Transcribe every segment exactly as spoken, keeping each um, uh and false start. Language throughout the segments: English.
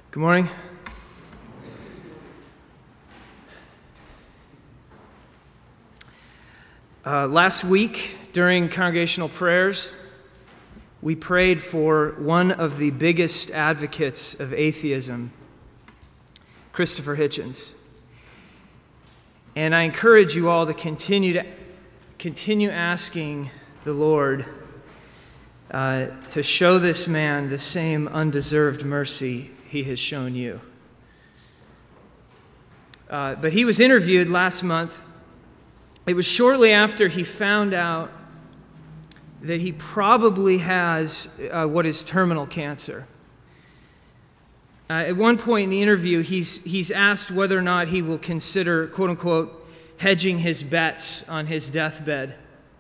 Good morning. Uh, last week, during congregational prayers, we prayed for one of the biggest advocates of atheism, Christopher Hitchens. And I encourage you all to continue to continue asking the Lord uh, to show this man the same undeserved mercy he has shown you. Uh, but he was interviewed last month. It was shortly after he found out that he probably has uh, what is terminal cancer. Uh, at one point in the interview, he's he's asked whether or not he will consider, quote unquote, hedging his bets on his deathbed.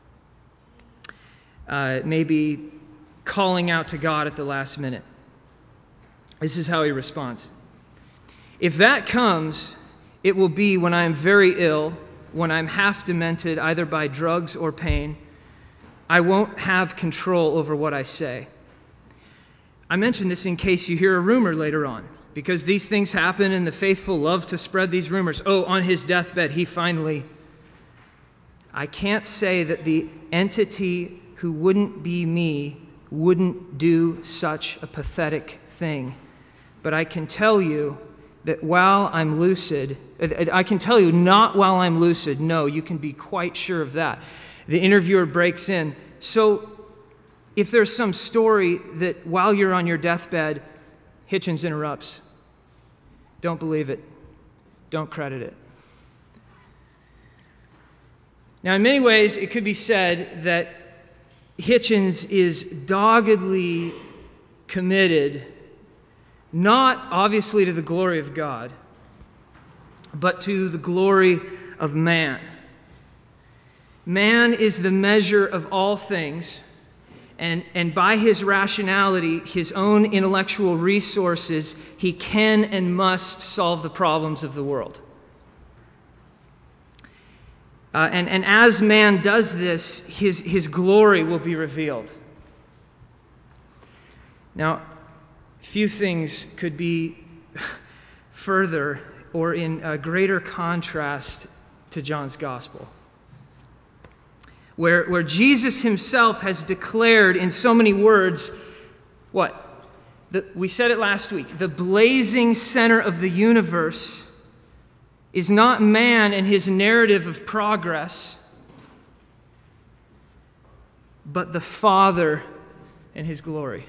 Uh, maybe calling out to God at the last minute. This is how he responds. If that comes, it will be when I am very ill, when I'm half demented either by drugs or pain. I won't have control over what I say. I mention this in case you hear a rumor later on, because these things happen and the faithful love to spread these rumors. Oh, on his deathbed, he finally... I can't say that the entity who wouldn't be me wouldn't do such a pathetic thing. But I can tell you that while I'm lucid, I can tell you not while I'm lucid. No, you can be quite sure of that. The interviewer breaks in. So if there's some story that while you're on your deathbed, Hitchens interrupts, don't believe it. Don't credit it. Now, in many ways, it could be said that Hitchens is doggedly committed, not obviously to the glory of God, but to the glory of man. Man is the measure of all things, and, and by his rationality, his own intellectual resources, he can and must solve the problems of the world. Uh, and, and as man does this, his, his glory will be revealed. Now, few things could be further or in a greater contrast to John's gospel, where, where Jesus himself has declared in so many words, what? The, we said it last week, the blazing center of the universe is not man and his narrative of progress, but the Father and his glory.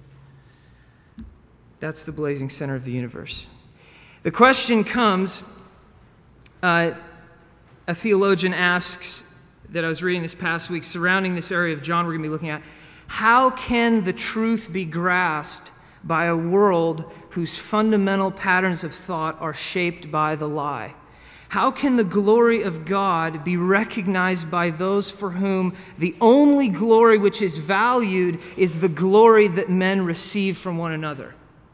That's the blazing center of the universe. The question comes, uh, a theologian asks, that I was reading this past week, surrounding this area of John we're going to be looking at, how can the truth be grasped by a world whose fundamental patterns of thought are shaped by the lie? How can the glory of God be recognized by those for whom the only glory which is valued is the glory that men receive from one another?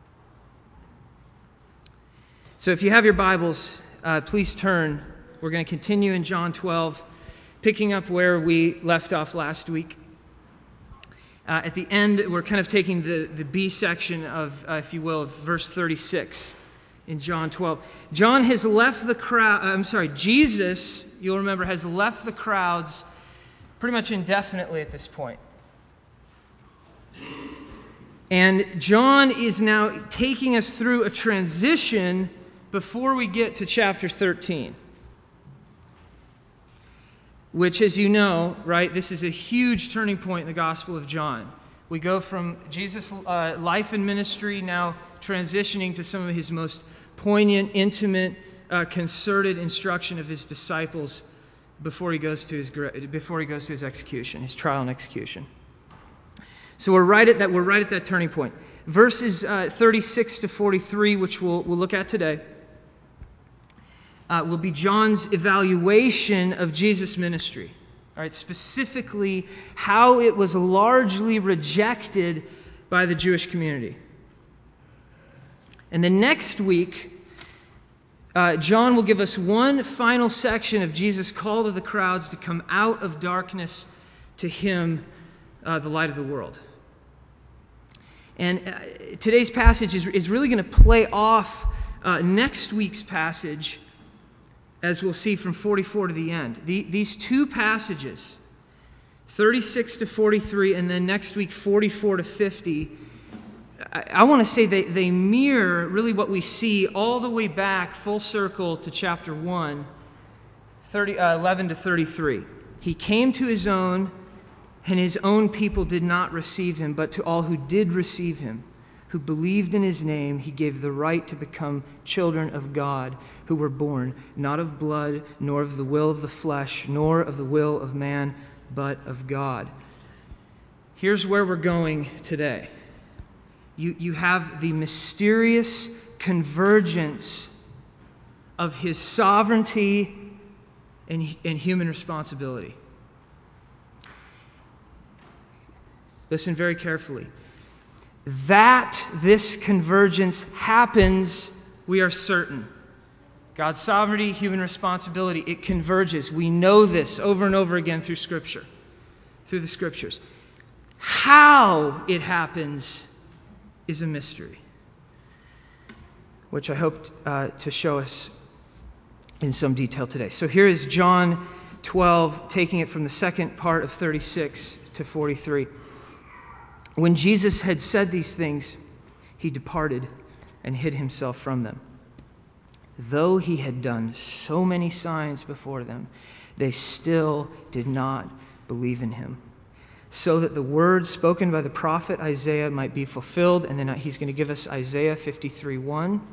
So if you have your Bibles, uh, please turn. We're going to continue in John twelve, picking up where we left off last week. Uh, at the end, we're kind of taking the, the B section of, uh, if you will, of verse thirty-six in John twelve. John has left the crowd, uh, I'm sorry, Jesus, you'll remember, has left the crowds pretty much indefinitely at this point. And John is now taking us through a transition before we get to chapter thirteen. Which, as you know, right, this is a huge turning point in the Gospel of John. We go from Jesus' uh, life and ministry now transitioning to some of his most poignant, intimate, uh, concerted instruction of his disciples before he goes to his before he goes to his execution, his trial and execution. So we're right at that. We're right at that turning point. Verses uh, thirty-six to forty-three, which we'll we'll look at today, Uh, will be John's evaluation of Jesus' ministry. All right, specifically how it was largely rejected by the Jewish community. And the next week, uh, John will give us one final section of Jesus' call to the crowds to come out of darkness to him, uh, the light of the world. And uh, today's passage is, is really going to play off uh, next week's passage, as we'll see from forty-four to the end. The, these two passages, thirty-six to forty-three, and then next week forty-four to fifty, I, I want to say they, they mirror really what we see all the way back, full circle, to chapter one, thirty, uh, eleven to thirty-three. He came to his own, and his own people did not receive him, but to all who did receive him, who believed in his name, he gave the right to become children of God, who were born not of blood, nor of the will of the flesh, nor of the will of man, but of God. Here's where we're going today. You, you have the mysterious convergence of his sovereignty and, and human responsibility. Listen very carefully. That this convergence happens, we are certain. God's sovereignty, human responsibility, it converges. We know this over and over again through Scripture, through the Scriptures. How it happens is a mystery, which I hope uh, to show us in some detail today. So here is John twelve, taking it from the second part of thirty-six to forty-three. When Jesus had said these things, he departed and hid himself from them. Though he had done so many signs before them, they still did not believe in him. So that the word spoken by the prophet Isaiah might be fulfilled. And then he's going to give us Isaiah fifty-three one.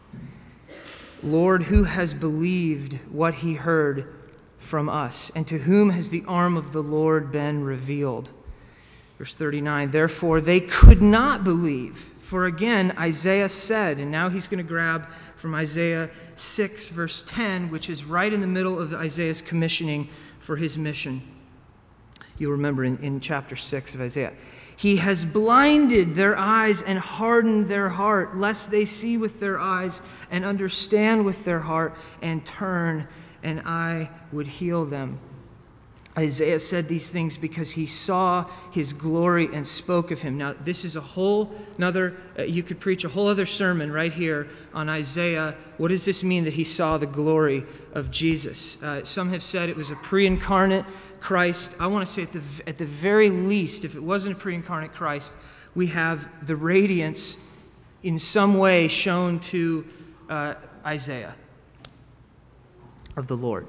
Lord, who has believed what he heard from us? And to whom has the arm of the Lord been revealed? Verse thirty-nine, therefore they could not believe. For again, Isaiah said, and now he's going to grab from Isaiah six, verse ten, which is right in the middle of Isaiah's commissioning for his mission. You'll remember in, in chapter six of Isaiah. He has blinded their eyes and hardened their heart, lest they see with their eyes and understand with their heart and turn, and I would heal them. Isaiah said these things because he saw his glory and spoke of him. Now, this is a whole another, uh, you could preach a whole other sermon right here on Isaiah. What does this mean that he saw the glory of Jesus? Uh, some have said it was a pre-incarnate Christ. I want to say at the, at the very least, if it wasn't a pre-incarnate Christ, we have the radiance in some way shown to uh, Isaiah of the Lord.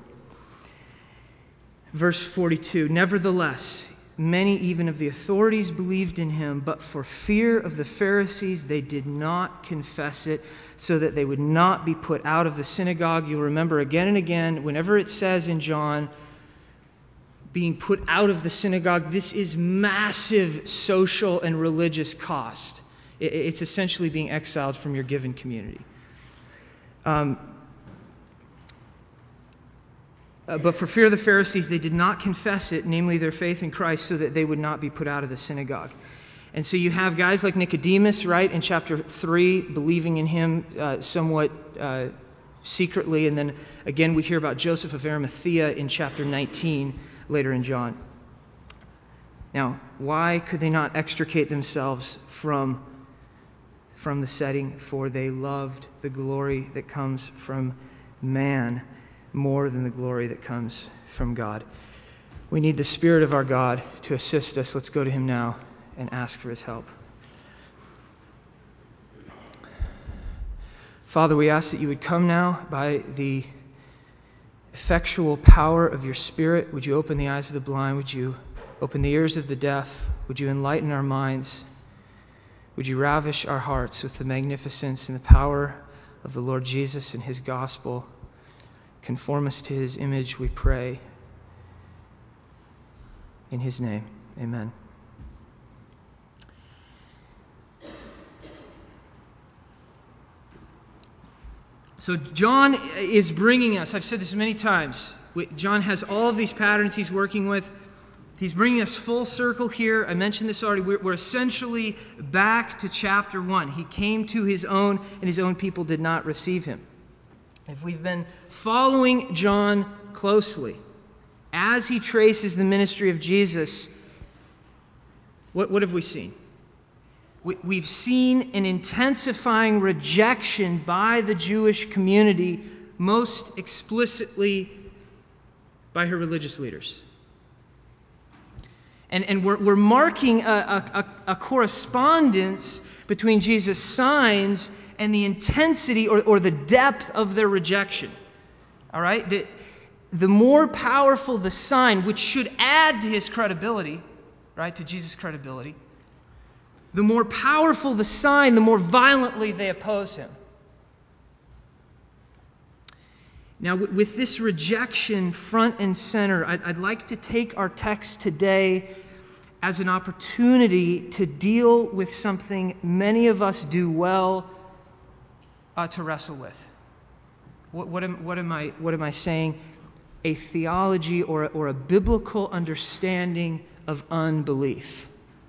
Verse forty-two, nevertheless, many even of the authorities believed in him, but for fear of the Pharisees they did not confess it, so that they would not be put out of the synagogue. You'll remember again and again, whenever it says in John, being put out of the synagogue, this is massive social and religious cost. It's essentially being exiled from your given community. Um, Uh, but for fear of the Pharisees, they did not confess it, namely their faith in Christ, so that they would not be put out of the synagogue. And so you have guys like Nicodemus, right, in chapter three, believing in him uh, somewhat uh, secretly. And then again, we hear about Joseph of Arimathea in chapter nineteen, later in John. Now, why could they not extricate themselves from, from the setting? For they loved the glory that comes from man more than the glory that comes from God. We need the Spirit of our God to assist us. Let's go to him now and ask for his help. Father, we ask that you would come now by the effectual power of your Spirit. Would you open the eyes of the blind? Would you open the ears of the deaf? Would you enlighten our minds? Would you ravish our hearts with the magnificence and the power of the Lord Jesus and his gospel? Conform us to his image, we pray. In his name, amen. So John is bringing us, I've said this many times, John has all of these patterns he's working with. He's bringing us full circle here. I mentioned this already. We're, we're essentially back to chapter one. He came to his own, and his own people did not receive him. If we've been following John closely, as he traces the ministry of Jesus, what, what have we seen? We've seen an intensifying rejection by the Jewish community, most explicitly by her religious leaders. And, and we're, we're marking a, a, a correspondence between Jesus' signs and the intensity or, or the depth of their rejection. All right? The, the more powerful the sign, which should add to his credibility, right, to Jesus' credibility, the more powerful the sign, the more violently they oppose him. Now, with this rejection front and center, I'd, I'd like to take our text today as an opportunity to deal with something many of us do well uh, to wrestle with. What, what, am, what, am I, what am I saying? A theology or, or a biblical understanding of unbelief.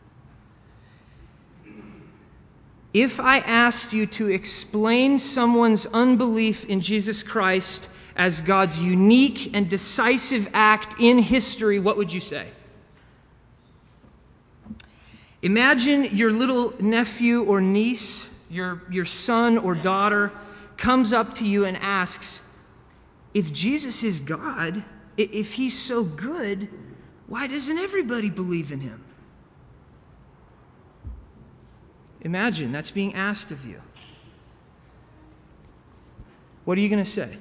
If I asked you to explain someone's unbelief in Jesus Christ as God's unique and decisive act in history, what would you say? Imagine your little nephew or niece, your, your son or daughter, comes up to you and asks, if Jesus is God, if he's so good, why doesn't everybody believe in him? Imagine that's being asked of you. What are you going to say?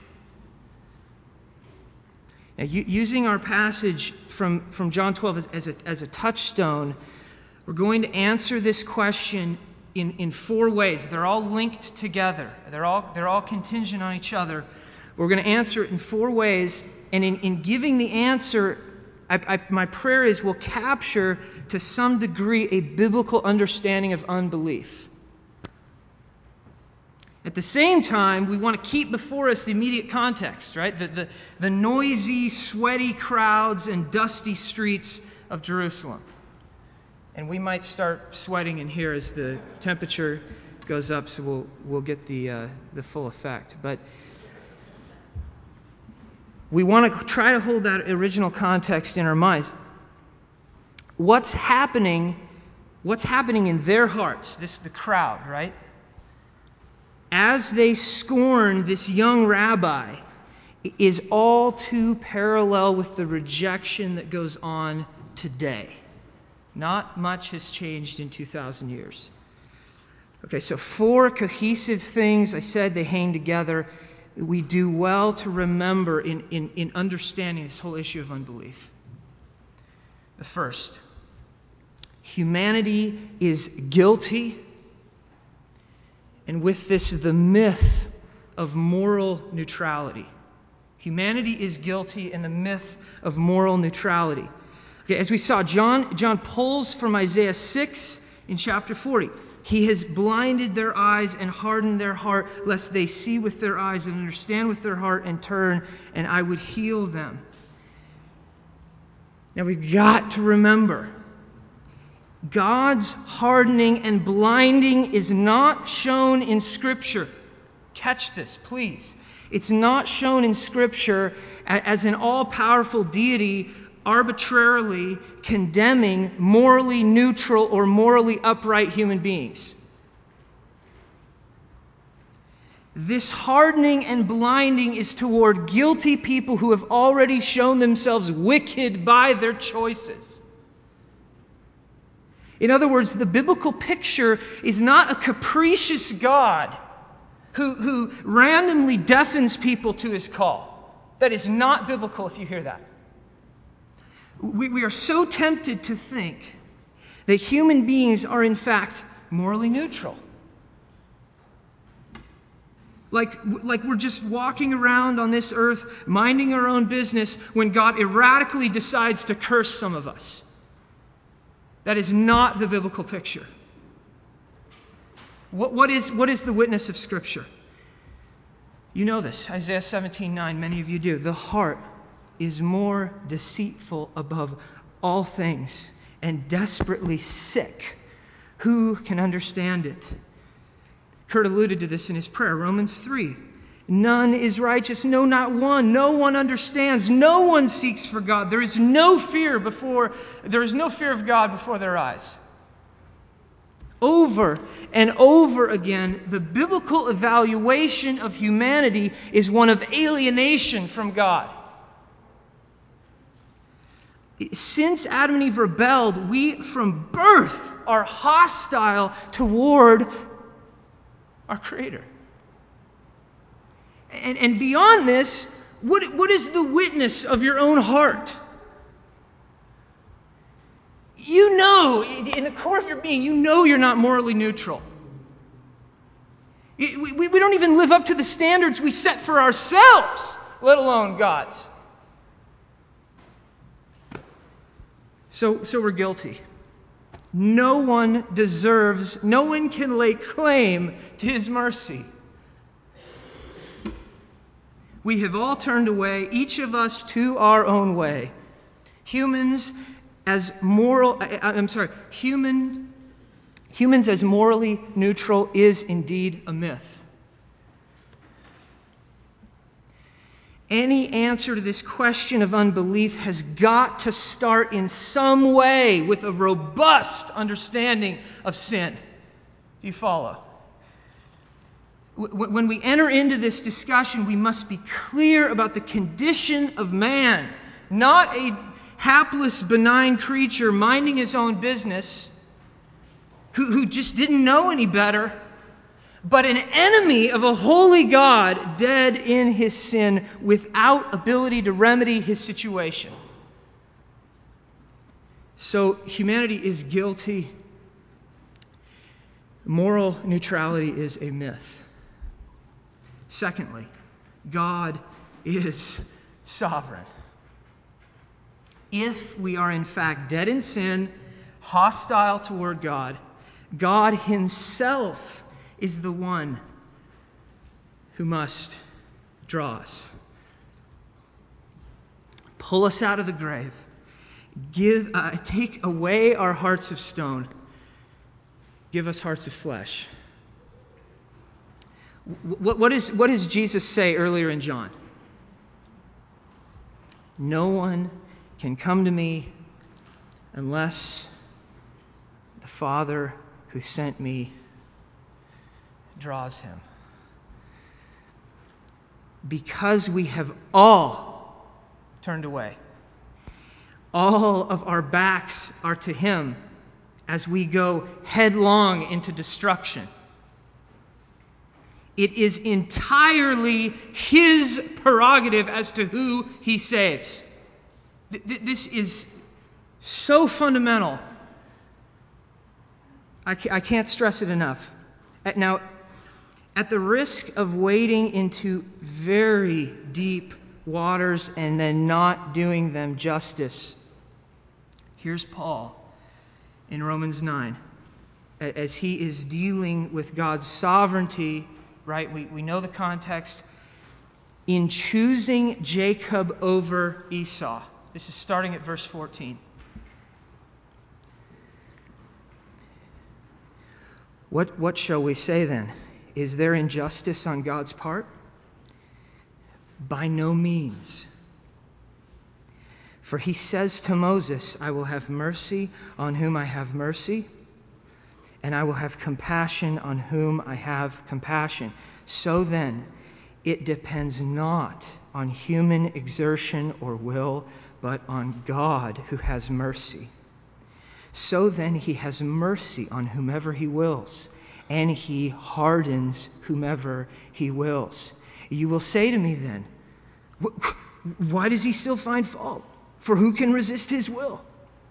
Now, using our passage from, from John twelve as, as, a, as a touchstone, we're going to answer this question in, in four ways. They're all linked together. They're all, they're all contingent on each other. We're going to answer it in four ways, and in, in giving the answer, I, I, my prayer is we'll capture to some degree a biblical understanding of unbelief. At the same time, we want to keep before us the immediate context, right? The, the, the noisy, sweaty crowds and dusty streets of Jerusalem. And we might start sweating in here as the temperature goes up, so we'll, we'll get the, uh, the full effect. But we want to try to hold that original context in our minds. What's happening, what's happening in their hearts, this the crowd, right? As they scorn this young rabbi, is all too parallel with the rejection that goes on today. Not much has changed in two thousand years. Okay, so four cohesive things. I said they hang together. We do well to remember in, in, in understanding this whole issue of unbelief. The first, humanity is guilty, and with this, the myth of moral neutrality. Humanity is guilty, and the myth of moral neutrality. Okay, as we saw, John, John pulls from Isaiah six in chapter forty. He has blinded their eyes and hardened their heart, lest they see with their eyes and understand with their heart and turn, and I would heal them. Now we've got to remember, God's hardening and blinding is not shown in Scripture. Catch this, please. It's not shown in Scripture as an all-powerful deity arbitrarily condemning morally neutral or morally upright human beings. This hardening and blinding is toward guilty people who have already shown themselves wicked by their choices. In other words, the biblical picture is not a capricious God who, who randomly deafens people to his call. That is not biblical if you hear that. We, we are so tempted to think that human beings are in fact morally neutral. Like, like we're just walking around on this earth, minding our own business, when God erratically decides to curse some of us. That is not the biblical picture. What, what, is, what is the witness of Scripture? You know this, Isaiah seventeen nine, many of you do. The heart is more deceitful above all things and desperately sick. Who can understand it? Kurt alluded to this in his prayer, Romans three. None is righteous, no, not one. No one understands. No one seeks for God. There is no fear before, there is no fear of God before their eyes. Over and over again, the biblical evaluation of humanity is one of alienation from God. Since Adam and Eve rebelled, we from birth are hostile toward our Creator. And, and beyond this, what, what is the witness of your own heart? You know, in the core of your being, you know you're not morally neutral. We, we, we don't even live up to the standards we set for ourselves, let alone God's. So, so we're guilty. No one deserves, no one can lay claim to His mercy. We have all turned away, each of us to our own way. Humans as moral, I, I'm sorry, human, humans as morally neutral is indeed a myth. Any answer to this question of unbelief has got to start in some way with a robust understanding of sin. Do you follow? When we enter into this discussion, we must be clear about the condition of man, not a hapless, benign creature minding his own business who, who just didn't know any better, but an enemy of a holy God, dead in his sin, without ability to remedy his situation. So humanity is guilty. Moral neutrality is a myth. Secondly, God is sovereign. If we are in fact dead in sin, hostile toward God, God Himself is the one who must draw us, pull us out of the grave, give, uh, take away our hearts of stone, give us hearts of flesh. What, what, is, what does Jesus say earlier in John? No one can come to me unless the Father who sent me draws him. Because we have all turned away. All of our backs are to Him as we go headlong into destruction. It is entirely His prerogative as to who He saves. This is so fundamental. I can't stress it enough. Now, at the risk of wading into very deep waters and then not doing them justice, here's Paul in Romans nine as he is dealing with God's sovereignty. Right, we, we know the context. In choosing Jacob over Esau. This is starting at verse fourteen. What, what shall we say then? Is there injustice on God's part? By no means. For He says to Moses, I will have mercy on whom I have mercy, and I will have compassion on whom I have compassion. So then, it depends not on human exertion or will, but on God who has mercy. So then, He has mercy on whomever He wills, and He hardens whomever He wills. You will say to me then, why does He still find fault? For who can resist His will?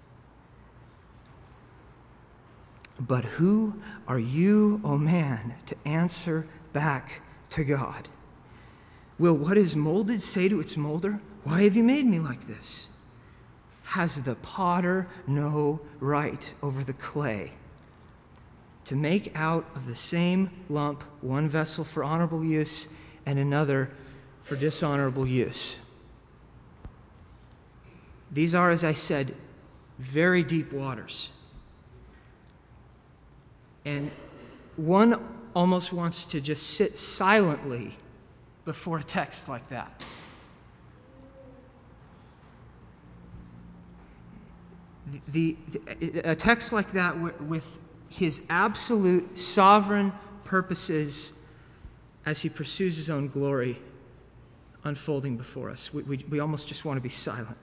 But who are you, O man, to answer back to God? Will what is molded say to its molder, why have you made me like this? Has the potter no right over the clay to make out of the same lump one vessel for honorable use and another for dishonorable use? These are, as I said, very deep waters. And one almost wants to just sit silently before a text like that. The, the, a text like that with his absolute sovereign purposes as he pursues his own glory unfolding before us. We, we, we almost just want to be silent.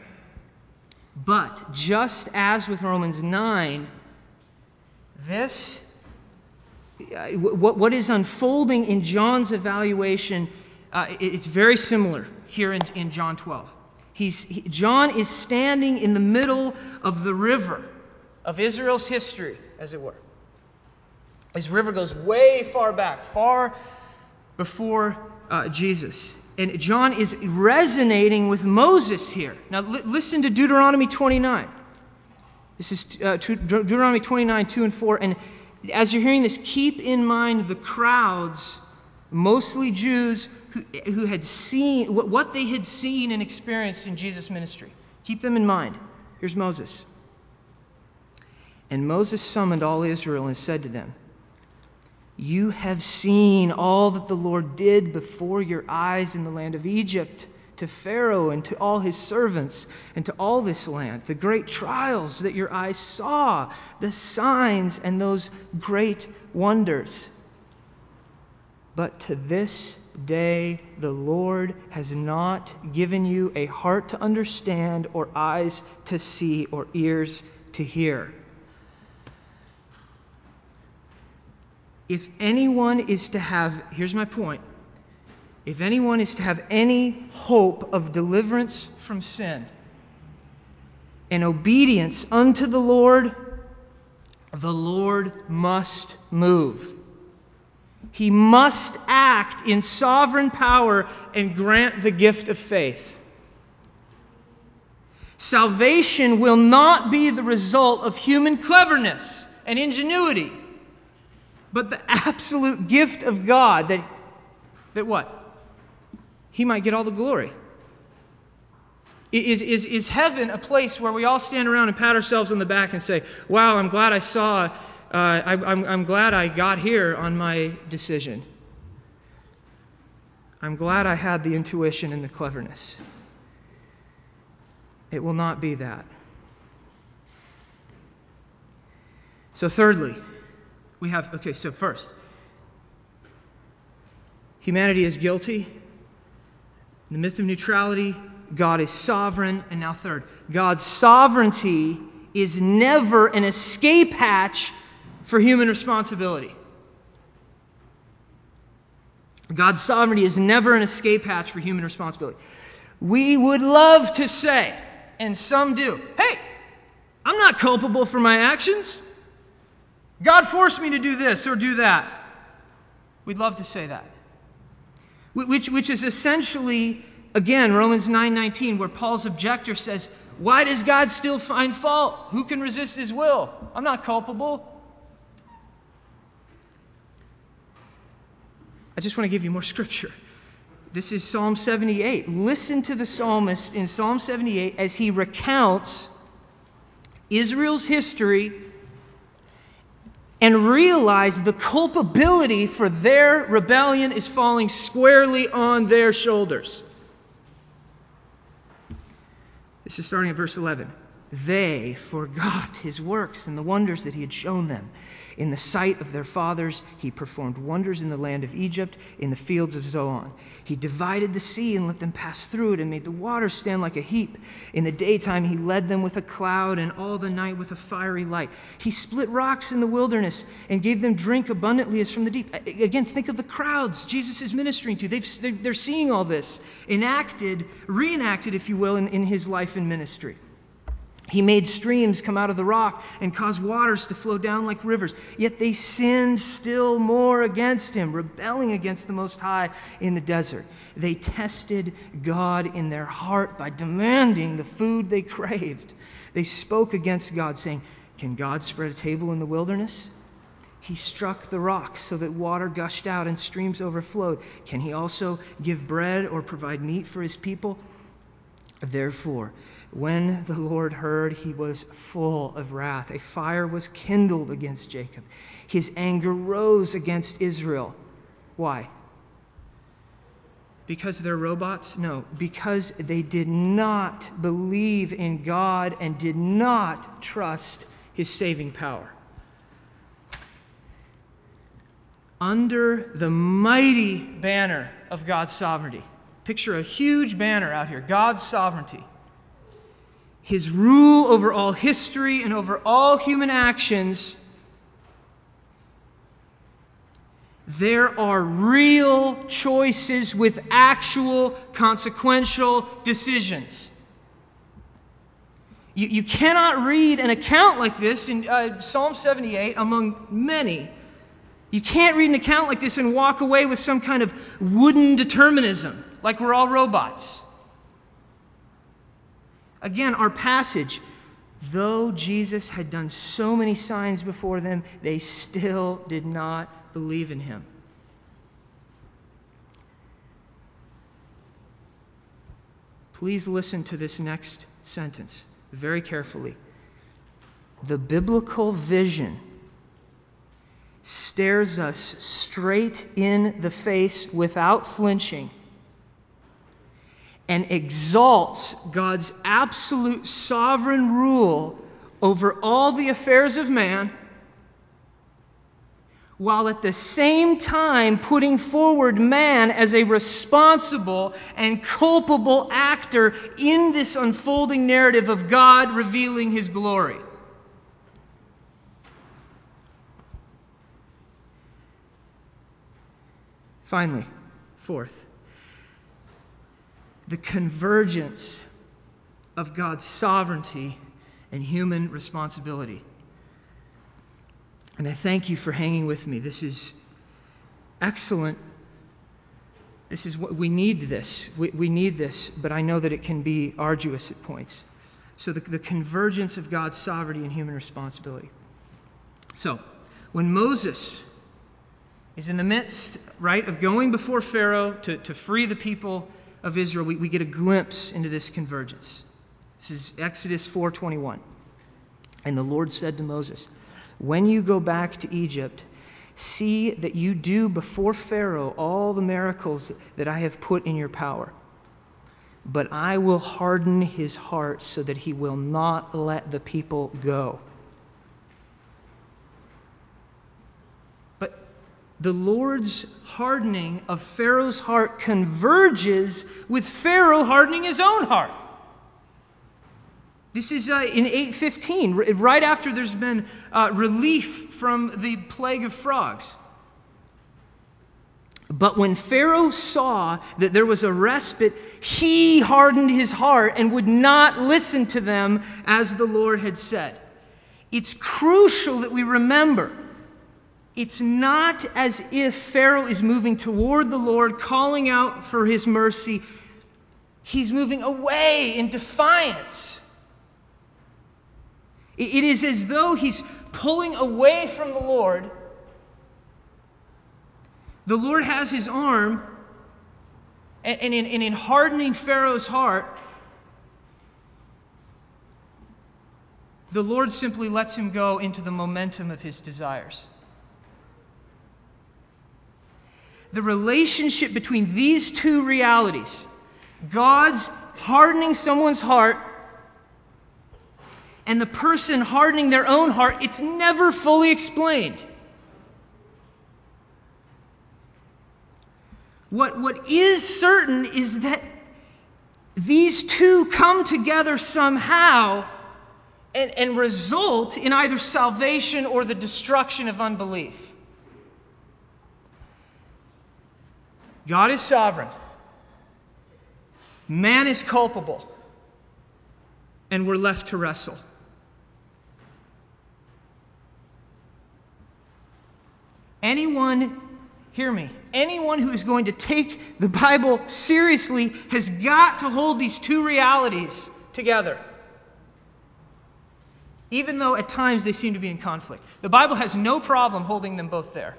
But just as with Romans nine, this, uh, what, what is unfolding in John's evaluation, uh, it, it's very similar here in, in John twelve. He's, he, John is standing in the middle of the river of Israel's history, as it were. This river goes way far back, far before uh, Jesus. And John is resonating with Moses here. Now li- listen to Deuteronomy twenty-nine. This is uh, Deuteronomy twenty-nine, two and four. And as you're hearing this, keep in mind the crowds, mostly Jews, who, who had seen, what, what they had seen and experienced in Jesus' ministry. Keep them in mind. Here's Moses. And Moses summoned all Israel and said to them, "You have seen all that the Lord did before your eyes in the land of Egypt, to Pharaoh and to all his servants and to all this land, the great trials that your eyes saw, the signs and those great wonders. But to this day the Lord has not given you a heart to understand, or eyes to see, or ears to hear." If anyone is to have, here's my point, if anyone is to have any hope of deliverance from sin and obedience unto the Lord, the Lord must move. He must act in sovereign power and grant the gift of faith. Salvation will not be the result of human cleverness and ingenuity, but the absolute gift of God that, that what? He might get all the glory. Is, is, is heaven a place where we all stand around and pat ourselves on the back and say, "Wow, I'm glad I saw, uh, I, I'm, I'm glad I got here on my decision. I'm glad I had the intuition and the cleverness." It will not be that. So thirdly, we have, okay, so first, humanity is guilty. The myth of neutrality, God is sovereign. And now third, God's sovereignty is never an escape hatch for human responsibility. God's sovereignty is never an escape hatch for human responsibility. We would love to say, and some do, "Hey, I'm not culpable for my actions. God forced me to do this or do that." We'd love to say that. Which, which is essentially, again, Romans nine nineteen, where Paul's objector says, "Why does God still find fault? Who can resist his will? I'm not culpable." I just want to give you more scripture. This is Psalm seventy-eight. Listen to the psalmist in Psalm seventy-eight as he recounts Israel's history and realize the culpability for their rebellion is falling squarely on their shoulders. This is starting at verse eleven. "They forgot his works and the wonders that he had shown them. In the sight of their fathers, he performed wonders in the land of Egypt, in the fields of Zoan. He divided the sea and let them pass through it, and made the waters stand like a heap. In the daytime he led them with a cloud, and all the night with a fiery light. He split rocks in the wilderness and gave them drink abundantly as from the deep." Again, think of the crowds Jesus is ministering to. They've, they're seeing all this enacted, reenacted, if you will, in, in his life and ministry. He made streams come out of the rock and caused waters to flow down like rivers. Yet they sinned still more against him, rebelling against the Most High in the desert. They tested God in their heart by demanding the food they craved. They spoke against God, saying, "Can God spread a table in the wilderness? He struck the rock so that water gushed out and streams overflowed. Can he also give bread or provide meat for his people?" Therefore, when the Lord heard, he was full of wrath. A fire was kindled against Jacob. His anger rose against Israel. Why? Because they're robots? No, because they did not believe in God and did not trust his saving power. under the mighty banner of God's sovereignty. Picture a huge banner out here, God's sovereignty. His rule over all history and over all human actions. There are real choices with actual consequential decisions. You, you cannot read an account like this in uh, Psalm seventy-eight among many. You can't read an account like this and walk away with some kind of wooden determinism, like we're all robots. Again, our passage, though Jesus had done so many signs before them, they still did not believe in him. Please listen to this next sentence very carefully. The biblical vision stares us straight in the face without flinching and exalts God's absolute sovereign rule over all the affairs of man, while at the same time putting forward man as a responsible and culpable actor in this unfolding narrative of God revealing his glory. Finally, fourth, the convergence of God's sovereignty and human responsibility. And I thank you for hanging with me. This is excellent. This is what we need this. We, we need this, but I know that it can be arduous at points. So the, the convergence of God's sovereignty and human responsibility. So, when Moses is in the midst, right, of going before Pharaoh to, to free the people of Israel, we, we get a glimpse into this convergence. This is Exodus four twenty-one. And the Lord said to Moses, when you go back to Egypt, see that you do before Pharaoh all the miracles that I have put in your power. But I will harden his heart so that he will not let the people go. But the Lord's hardening of Pharaoh's heart converges with Pharaoh hardening his own heart. This is uh, in eight fifteen, right after there's been uh, relief from the plague of frogs. But when Pharaoh saw that there was a respite, he hardened his heart and would not listen to them as the Lord had said. It's crucial that we remember, it's not as if Pharaoh is moving toward the Lord, calling out for his mercy. He's moving away in defiance. It is as though he's pulling away from the Lord. The Lord has his arm, and in, and in hardening Pharaoh's heart, the Lord simply lets him go into the momentum of his desires. The relationship between these two realities, God's hardening someone's heart and the person hardening their own heart, it's never fully explained. What, what is certain is that these two come together somehow and, and result in either salvation or the destruction of unbelief. God is sovereign. Man is culpable. And we're left to wrestle. Anyone, hear me, anyone who is going to take the Bible seriously has got to hold these two realities together, even though at times they seem to be in conflict. The Bible has no problem holding them both there.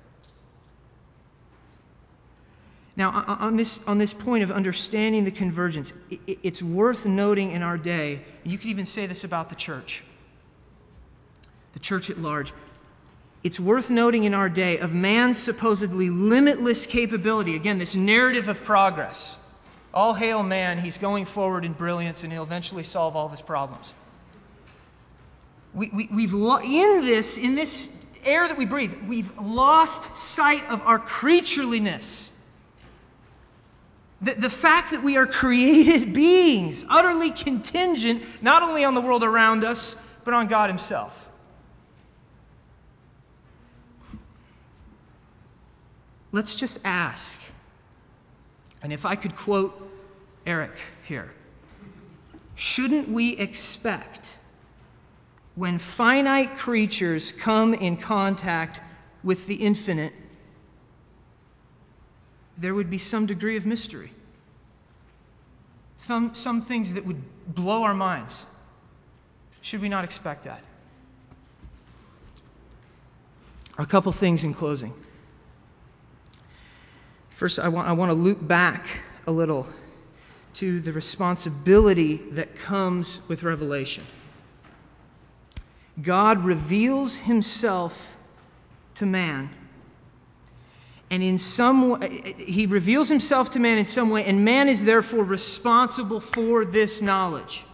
Now, on this, on this point of understanding the convergence, it's worth noting in our day, and you could even say this about the church, the church at large. It's worth noting in our day of man's supposedly limitless capability. Again, this narrative of progress. All hail man, he's going forward in brilliance and he'll eventually solve all of his problems. We, we, we've in this, in this air that we breathe. We've lost sight of our creatureliness. The, the fact that we are created beings, utterly contingent, not only on the world around us, but on God Himself. Let's just ask, and if I could quote Eric here, shouldn't we expect when finite creatures come in contact with the infinite, there would be some degree of mystery? Some, some things that would blow our minds. Should we not expect that? A couple things in closing. First, I want, I want to loop back a little to the responsibility that comes with revelation. God reveals Himself to man, and in some way, He reveals Himself to man in some way, and man is therefore responsible for this knowledge.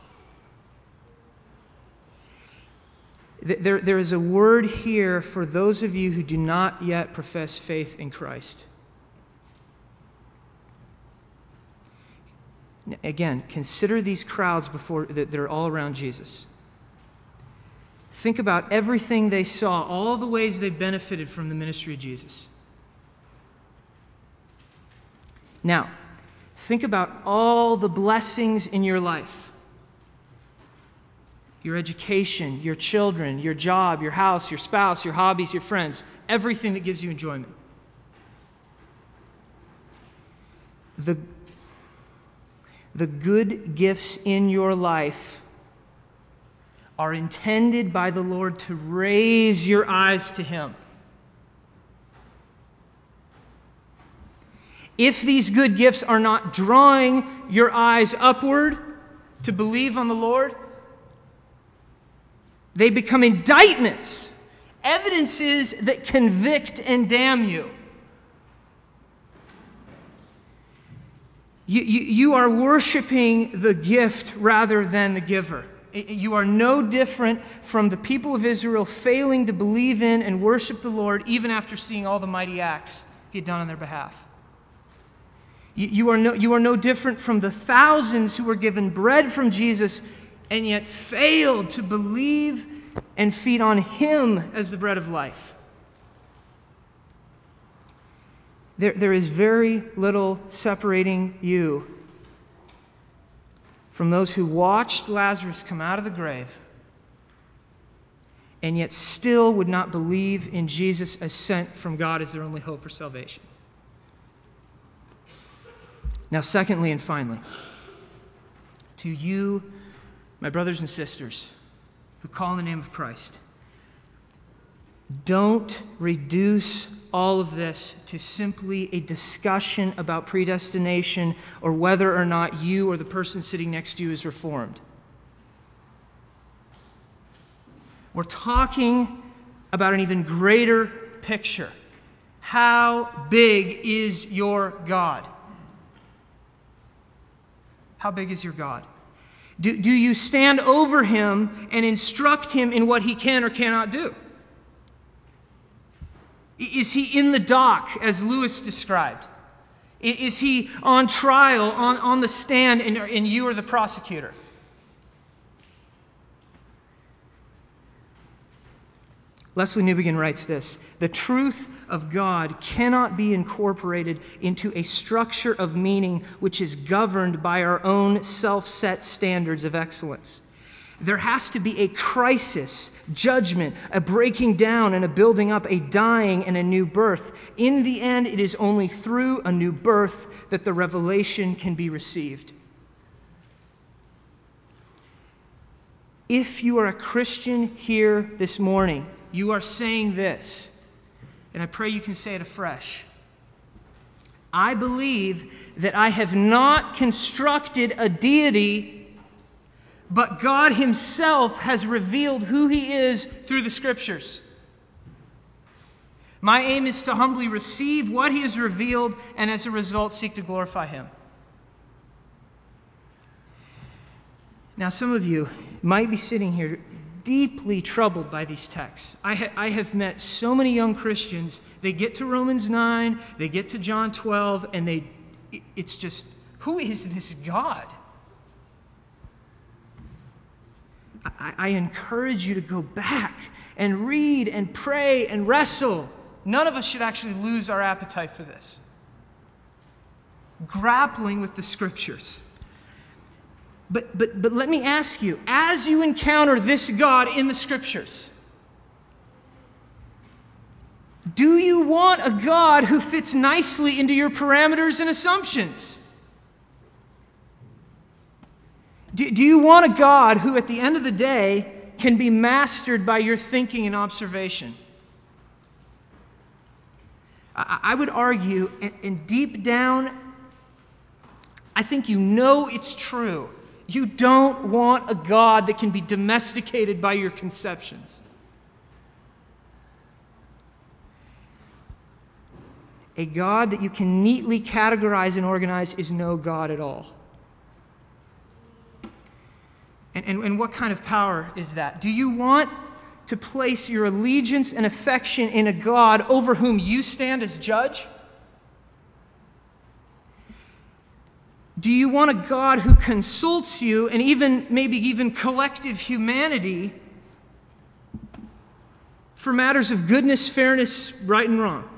There, there is a word here for those of you who do not yet profess faith in Christ. Again, consider these crowds before that they're all around Jesus. Think about everything they saw, all the ways they benefited from the ministry of Jesus. Now, think about all the blessings in your life. Your education, your children, your job, your house, your spouse, your hobbies, your friends, everything that gives you enjoyment. The The good gifts in your life are intended by the Lord to raise your eyes to Him. If these good gifts are not drawing your eyes upward to believe on the Lord, they become indictments, evidences that convict and damn you. You, you, you are worshiping the gift rather than the giver. You are no different from the people of Israel failing to believe in and worship the Lord even after seeing all the mighty acts He had done on their behalf. You, you, are no, you are no different from the thousands who were given bread from Jesus and yet failed to believe and feed on Him as the bread of life. There, there is very little separating you from those who watched Lazarus come out of the grave and yet still would not believe in Jesus as sent from God as their only hope for salvation. Now, secondly and finally, to you, my brothers and sisters, who call in the name of Christ, don't reduce all of this to simply a discussion about predestination or whether or not you or the person sitting next to you is reformed. We're talking about an even greater picture. How big is your God? How big is your God? Do, do you stand over Him and instruct Him in what He can or cannot do? Is He in the dock, as Lewis described? Is He on trial, on, on the stand, and, and you are the prosecutor? Lesslie Newbigin writes this: the truth of God cannot be incorporated into a structure of meaning which is governed by our own self-set standards of excellence. There has to be a crisis, judgment, a breaking down and a building up, a dying and a new birth. In the end, it is only through a new birth that the revelation can be received. If you are a Christian here this morning, you are saying this, and I pray you can say it afresh. I believe that I have not constructed a deity, but God Himself has revealed who He is through the Scriptures. My aim is to humbly receive what He has revealed and as a result seek to glorify Him. Now, some of you might be sitting here deeply troubled by these texts. I, ha- I have met so many young Christians, they get to Romans nine, they get to John twelve, and they it, it's just, who is this God? I, I encourage you to go back and read and pray and wrestle. None of us should actually lose our appetite for this. Grappling with the Scriptures. But, but, but let me ask you, as you encounter this God in the Scriptures, do you want a God who fits nicely into your parameters and assumptions? Do, do you want a God who, at the end of the day, can be mastered by your thinking and observation? I, I would argue, and, and deep down, I think you know it's true. You don't want a God that can be domesticated by your conceptions. A God that you can neatly categorize and organize is no God at all. And, and, and what kind of power is that? Do you want to place your allegiance and affection in a God over whom you stand as judge? Do you want a God who consults you and even maybe even collective humanity for matters of goodness, fairness, right and wrong?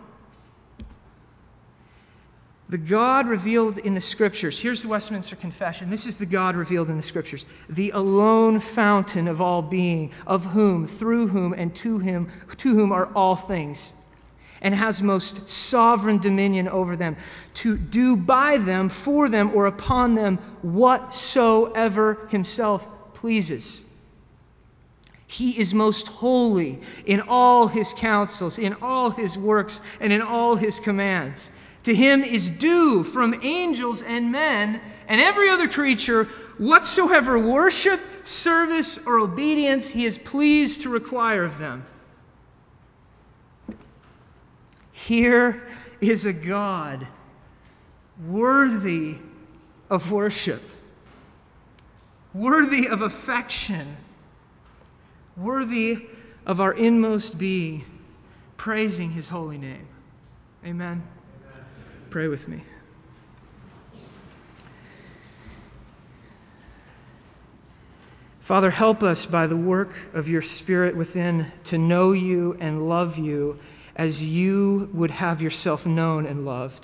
The God revealed in the Scriptures, here's the Westminster Confession. This is the God revealed in the Scriptures. The alone fountain of all being, of whom, through whom, and to him, to whom are all things, and has most sovereign dominion over them, to do by them, for them, or upon them whatsoever himself pleases. He is most holy in all his counsels, in all his works, and in all his commands. To him is due from angels and men and every other creature whatsoever worship, service, or obedience he is pleased to require of them. Here is a God worthy of worship, worthy of affection, worthy of our inmost being, praising his holy name. Amen. Pray with me. Father, help us by the work of your Spirit within to know you and love you as you would have yourself known and loved.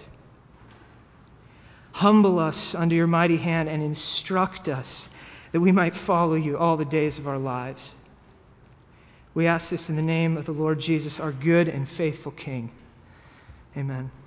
Humble us under your mighty hand and instruct us that we might follow you all the days of our lives. We ask this in the name of the Lord Jesus, our good and faithful King. Amen.